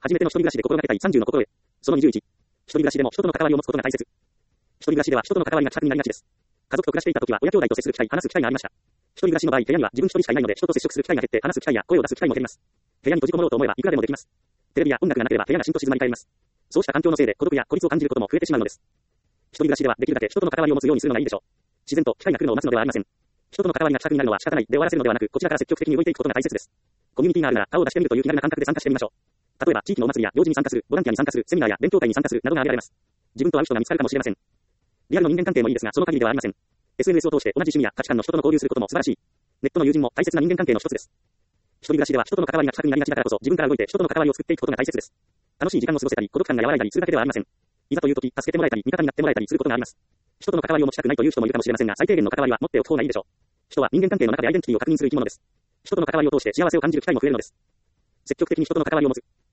初めての一人暮らしで心がけたい30の心得。その21。一人暮らしでも人との関わりを持つことが大切。一人暮らしでは人との関わりが希薄になりがちです。家族と暮らしていた時は親兄弟と接する機会、話す機会がありました。一人暮らしの場合、部屋には自分一人しかいないので人と接触する機会が減って話す機会や声を出す機会も減ります。部屋に閉じこもろうと思えばいくらでもできます。テレビや音楽がなければ部屋がしんと静まり返ります。そうした環境のせいで孤独や孤立を感じることも増えてしまうのです。一人暮らしではできるだけ人との関わりを持つようにするのがいいでしょう。自然と機会が来るのを待つのではありません。人との関わりが希薄になるのは仕方ないで終わらせるのではなく、こちらから積極的に動いていくことが大切です。コミュニティがあるなら顔を出してみるという気軽な感覚で参加してみましょう。例えば地域のお祭りや行事に参加する、ボランティアに参加する、セミナーや勉強会に参加するなどが挙げられます。自分と合う人が見つかるかもしれません。リアルの人間関係もいいですが、その限りではありません。SNS を通して同じ趣味や価値観の人との交流することも素晴らしい。ネットの友人も大切な人間関係の一つです。一人暮らしでは人との関わりが希薄になりがちだからこそ、自分から動いて人との関わりを作っていくことが大切です。楽しい時間を過ごせたり、孤独感が和らいだりするだけではありません。いざという時、助けてもらえたり、味方になってもらえたりすることがあります。人との関わりを持ちたくないという人もいるかもしれませんが、最低限の関わりは持っておく方がいいでしょう。人は人間関係の中でアイデンティティを確認する生き物です。人との関わりを通して幸せを感じる機会も増えるのです。積極的に人との関わりを持つ。